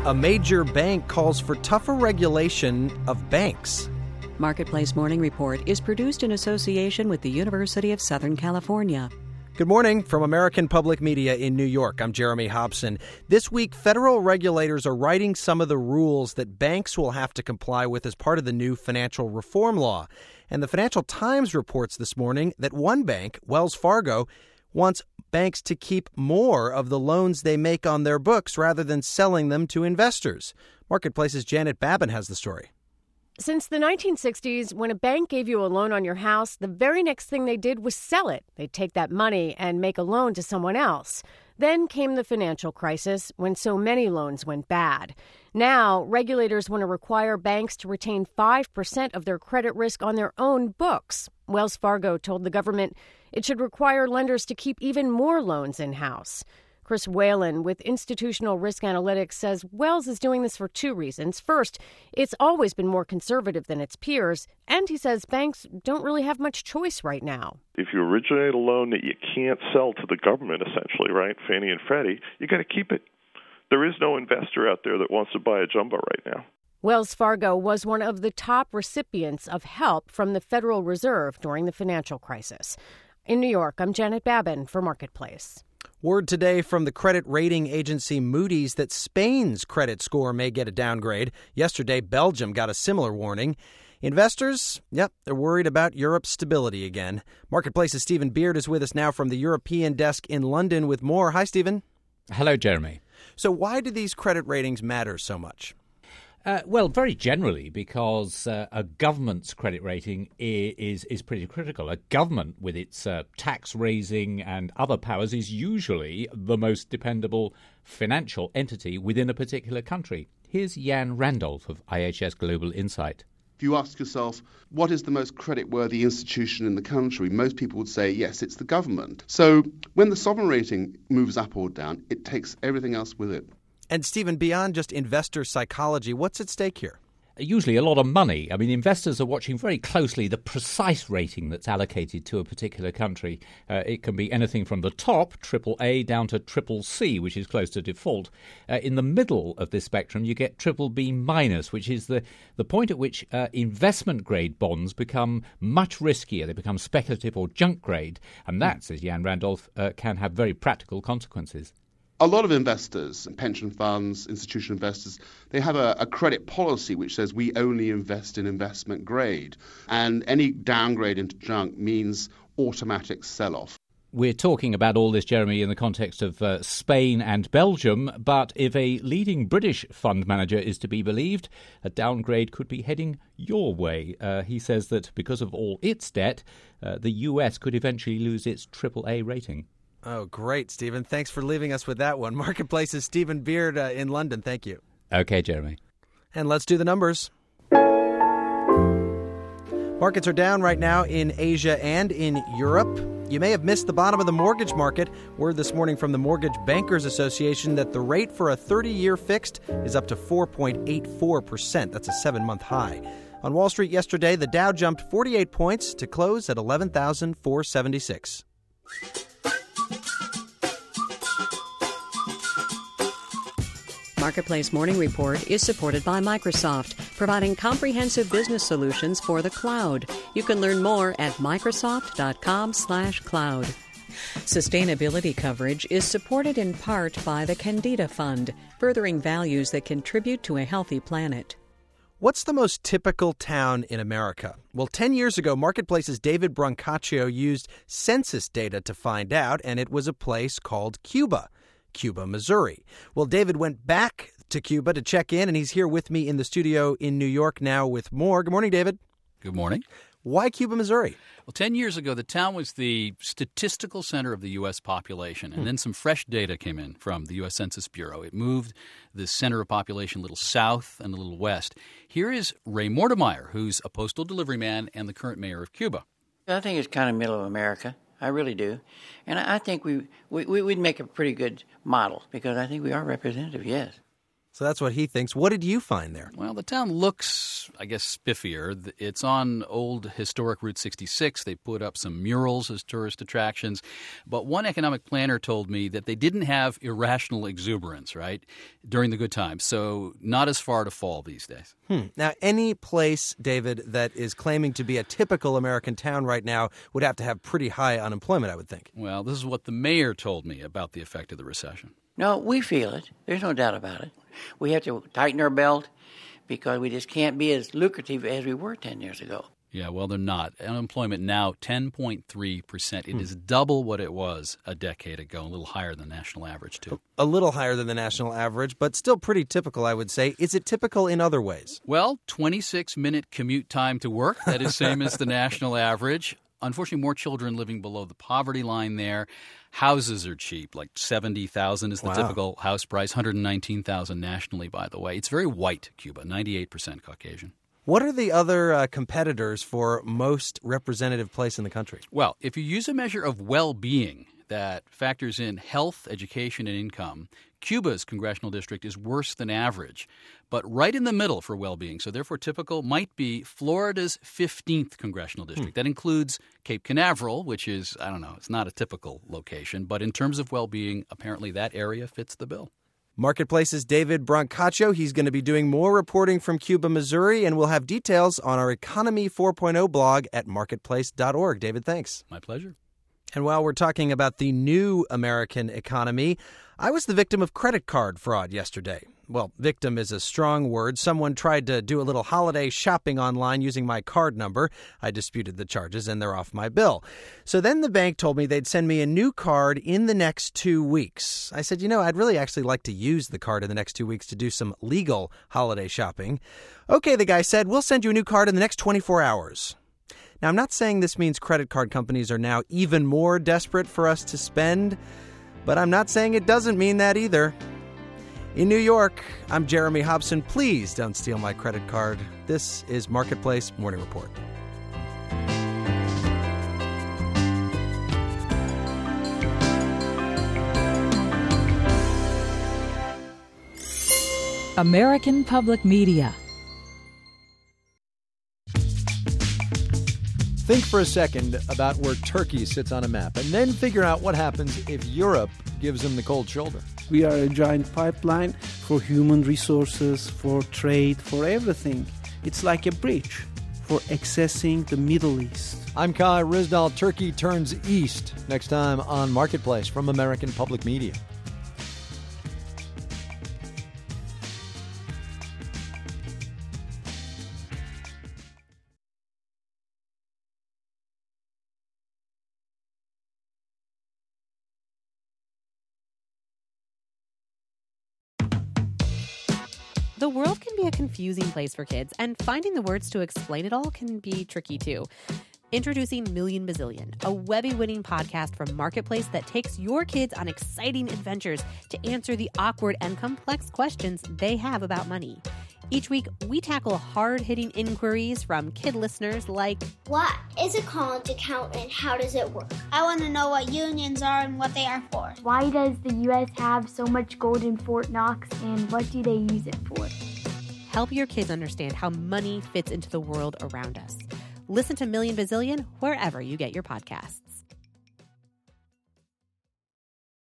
A major bank calls for tougher regulation of banks. Marketplace Morning Report is produced in association with the University of Southern California. Good morning from American Public Media in New York. I'm Jeremy Hobson. This week, federal regulators are writing some of the rules that banks will have to comply with as part of the new financial reform law. And the Financial Times reports this morning that one bank, Wells Fargo, wants banks to keep more of the loans they make on their books rather than selling them to investors. Marketplace's Janet Babin has the story. Since the 1960s, when a bank gave you a loan on your house, the very next thing they did was sell it. They'd take that money and make a loan to someone else. Then came the financial crisis, when so many loans went bad. Now, regulators want to require banks to retain 5% of their credit risk on their own books. Wells Fargo told the government it should require lenders to keep even more loans in-house. Chris Whalen with Institutional Risk Analytics says Wells is doing this for two reasons. First, it's always been more conservative than its peers, and he says banks don't really have much choice right now. If you originate a loan that you can't sell to the government, essentially, right, Fannie and Freddie, you got to keep it. There is no investor out there that wants to buy a jumbo right now. Wells Fargo was one of the top recipients of help from the Federal Reserve during the financial crisis. In New York, I'm Janet Babin for Marketplace. Word today from the credit rating agency Moody's that Spain's credit score may get a downgrade. Yesterday, Belgium got a similar warning. Investors, they're worried about Europe's stability again. Marketplace's Stephen Beard is with us now from the European desk in London with more. Hi, Stephen. Hello, Jeremy. So why do these credit ratings matter so much? Well, very generally, because a government's credit rating is pretty critical. A government with its tax-raising and other powers is usually the most dependable financial entity within a particular country. Here's Jan Randolph of IHS Global Insight. If you ask yourself, what is the most creditworthy institution in the country, most people would say, yes, it's the government. So when the sovereign rating moves up or down, it takes everything else with it. And Stephen, beyond just investor psychology, what's at stake here? Usually a lot of money. I mean, investors are watching very closely the precise rating that's allocated to a particular country. It can be anything from the top, AAA, down to CCC, which is close to default. In the middle of this spectrum, you get BBB-, which is the point at which investment-grade bonds become much riskier. They become speculative or junk grade. And that, says Jan Randolph, can have very practical consequences. A lot of investors, pension funds, institutional investors, they have a credit policy which says we only invest in investment grade. And any downgrade into junk means automatic sell-off. We're talking about all this, Jeremy, in the context of Spain and Belgium. But if a leading British fund manager is to be believed, a downgrade could be heading your way. He says that because of all its debt, the US could eventually lose its AAA rating. Oh, great, Stephen. Thanks for leaving us with that one. Marketplace's Stephen Beard in London. Thank you. Okay, Jeremy. And let's do the numbers. Markets are down right now in Asia and in Europe. You may have missed the bottom of the mortgage market. Word this morning from the Mortgage Bankers Association that the rate for a 30-year fixed is up to 4.84%. That's a 7-month high. On Wall Street yesterday, the Dow jumped 48 points to close at 11,476. Marketplace Morning Report is supported by Microsoft, providing comprehensive business solutions for the cloud. You can learn more at Microsoft.com/cloud. Sustainability coverage is supported in part by the Candida Fund, furthering values that contribute to a healthy planet. What's the most typical town in America? Well, 10 years ago, Marketplace's David Brancaccio used census data to find out, and it was a place called Cuba, Missouri. Well, David went back to Cuba to check in, and he's here with me in the studio in New York now with more. Good morning, David. Good morning. Why Cuba, Missouri? Well, 10 years ago, the town was the statistical center of the U.S. population, and then some fresh data came in from the U.S. Census Bureau. It moved the center of population a little south and a little west. Here is Ray Mortimer, who's a postal delivery man and the current mayor of Cuba. I think it's kind of middle of America. I really do. And I think we'd make a pretty good model because I think we are representative, yes. So that's what he thinks. What did you find there? Well, the town looks, I guess, spiffier. It's on old historic Route 66. They put up some murals as tourist attractions. But one economic planner told me that they didn't have irrational exuberance, right, during the good times. So not as far to fall these days. Now, any place, David, that is claiming to be a typical American town right now would have to have pretty high unemployment, I would think. Well, this is what the mayor told me about the effect of the recession. No, we feel it. There's no doubt about it. We have to tighten our belt because we just can't be as lucrative as we were 10 years ago. Yeah, well, they're not. Unemployment now, 10.3%. It is double what it was a decade ago, a little higher than the national average, too. A little higher than the national average, but still pretty typical, I would say. Is it typical in other ways? Well, 26-minute commute time to work. That is same as the national average. Unfortunately, more children living below the poverty line there. Houses are cheap, like $70,000 is the typical house price, $119,000 nationally, by the way. It's very white, Cuba, 98% Caucasian. What are the other competitors for most representative place in the country? Well, if you use a measure of well-being that factors in health, education, and income, Cuba's congressional district is worse than average. But right in the middle for well-being, so therefore typical, might be Florida's 15th congressional district. That includes Cape Canaveral, which is, I don't know, it's not a typical location. But in terms of well-being, apparently that area fits the bill. Marketplace's David Brancaccio. He's going to be doing more reporting from Cuba, Missouri, and we'll have details on our Economy 4.0 blog at marketplace.org. David, thanks. My pleasure. And while we're talking about the new American economy, I was the victim of credit card fraud yesterday. Well, victim is a strong word. Someone tried to do a little holiday shopping online using my card number. I disputed the charges, and they're off my bill. So then the bank told me they'd send me a new card in the next 2 weeks. I said, I'd really actually like to use the card in the next 2 weeks to do some legal holiday shopping. Okay, the guy said, we'll send you a new card in the next 24 hours. Now, I'm not saying this means credit card companies are now even more desperate for us to spend, but I'm not saying it doesn't mean that either. In New York, I'm Jeremy Hobson. Please don't steal my credit card. This is Marketplace Morning Report. American Public Media. Think for a second about where Turkey sits on a map, and then figure out what happens if Europe gives them the cold shoulder. We are a giant pipeline for human resources, for trade, for everything. It's like a bridge for accessing the Middle East. I'm Kai Rizdal. Turkey turns east. Next time on Marketplace from American Public Media. The world can be a confusing place for kids, and finding the words to explain it all can be tricky too. Introducing Million Bazillion, a Webby-winning podcast from Marketplace that takes your kids on exciting adventures to answer the awkward and complex questions they have about money. Each week, we tackle hard-hitting inquiries from kid listeners like, what is a college account and how does it work? I want to know what unions are and what they are for. Why does the U.S. have so much gold in Fort Knox and what do they use it for? Help your kids understand how money fits into the world around us. Listen to Million Bazillion wherever you get your podcasts.